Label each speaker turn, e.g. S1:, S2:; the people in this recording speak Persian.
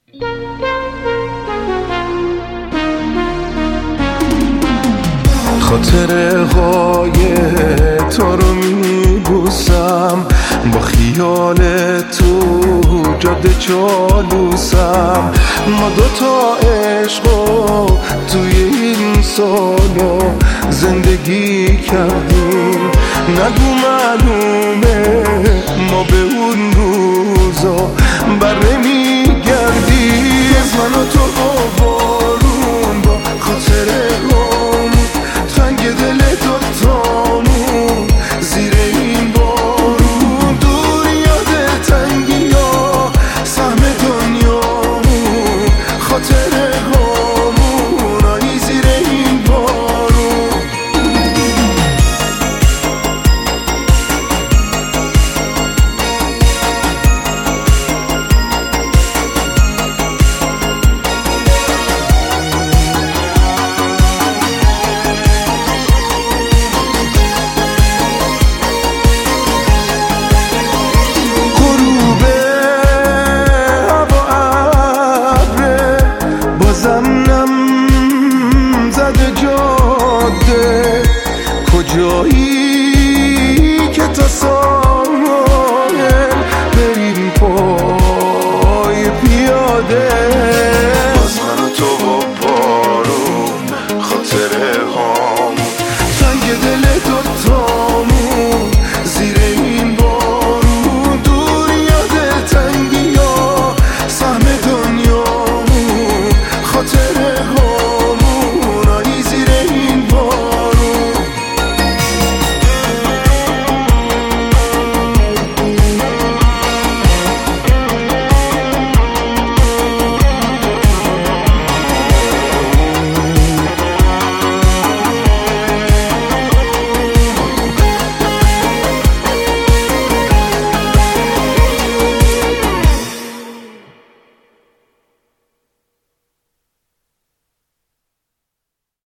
S1: خاطره های تو رو میبوسم، با خیال تو جاده چالوسم. ما دوتا عشقو توی این سالا زندگی کردیم، نگو معلومه ما به اون روزا بر نمیگردیم. از من و تو بارون با خاطره تنگ دل دوتامون زیر این بارون، دور یاد تنگی ها سهم دنیامون، خاطره هامون آیی زیر این بارون. کجایی که تا ساحل بریم پای پیاده؟